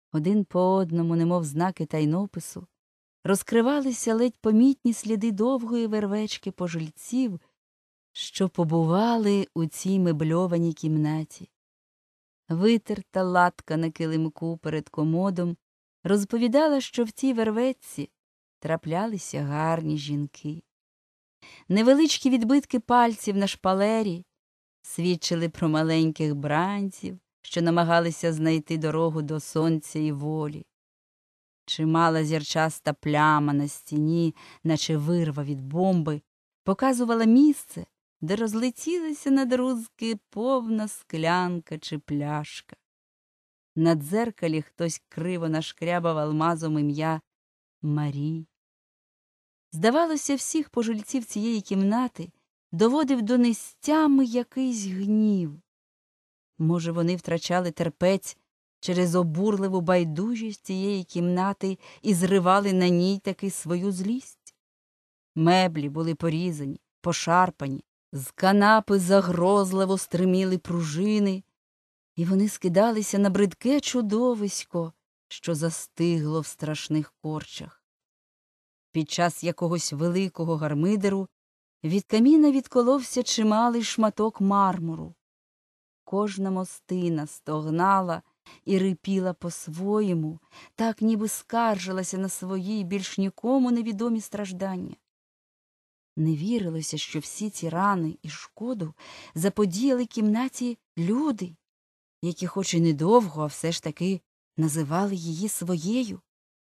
Один по одному, немов знаки тайнопису, розкривалися ледь помітні сліди довгої вервечки пожильців, що побували у цій мебльованій кімнаті. Витерта латка на килимку перед комодом розповідала, що в цій вервечці траплялися гарні жінки. Невеличкі відбитки пальців на шпалері свідчили про маленьких бранців, що намагалися знайти дорогу до сонця і волі. Чимала зірчаста пляма на стіні, наче вирва від бомби, показувала місце, де розлетілася на друзки повна склянка чи пляшка. На дзеркалі хтось криво нашкрябав алмазом ім'я Марі. Здавалося, всіх пожильців цієї кімнати доводив до нестями якийсь гнів. Може, вони втрачали терпець через обурливу байдужість цієї кімнати і зривали на ній таки свою злість? Меблі були порізані, пошарпані, з канапи загрозливо стриміли пружини, і вони скидалися на бридке чудовисько, що застигло в страшних корчах. Під час якогось великого гармидеру від каміна відколовся чималий шматок мармуру. Кожна мостина стогнала і рипіла по-своєму, так ніби скаржилася на свої більш нікому невідомі страждання. Не вірилося, що всі ці рани і шкоду заподіяли кімнаті люди, які хоч і недовго, а все ж таки називали її своєю.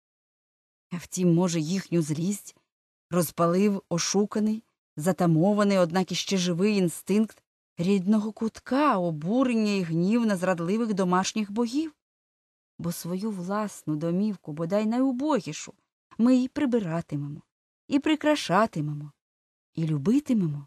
А втім, може, їхню злість розпалив ошуканий, затамований, однак іще живий інстинкт рідного кутка, обурення і гнів на зрадливих домашніх богів. Бо свою власну домівку, бодай найубогішу, ми і прибиратимемо, і прикрашатимемо, і любитимемо.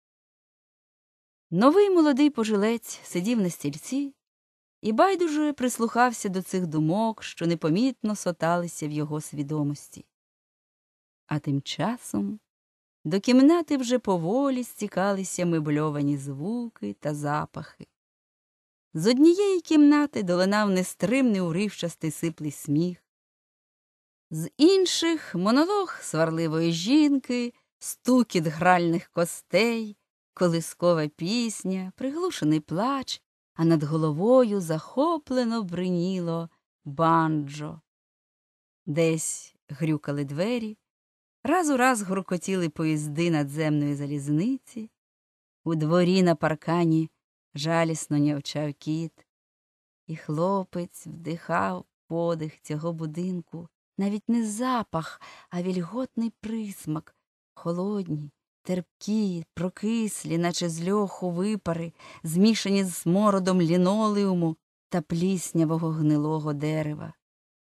Новий молодий пожилець сидів на стільці і байдуже прислухався до цих думок, що непомітно соталися в його свідомості. А тим часом до кімнати вже поволі стікалися мебльовані звуки та запахи. З однієї кімнати долинав нестримний уривчастий сиплий сміх. З інших — монолог сварливої жінки, стукіт гральних костей, колискова пісня, приглушений плач, а над головою захоплено бриніло банджо. Десь грюкали двері, раз у раз гуркотіли поїзди надземної залізниці, у дворі на паркані жалісно нявчав кіт, і хлопець вдихав подих цього будинку, навіть не запах, а вільготний присмак, холодні, терпкі, прокислі, наче з льоху випари, змішані з смородом лінолеуму та пліснявого гнилого дерева.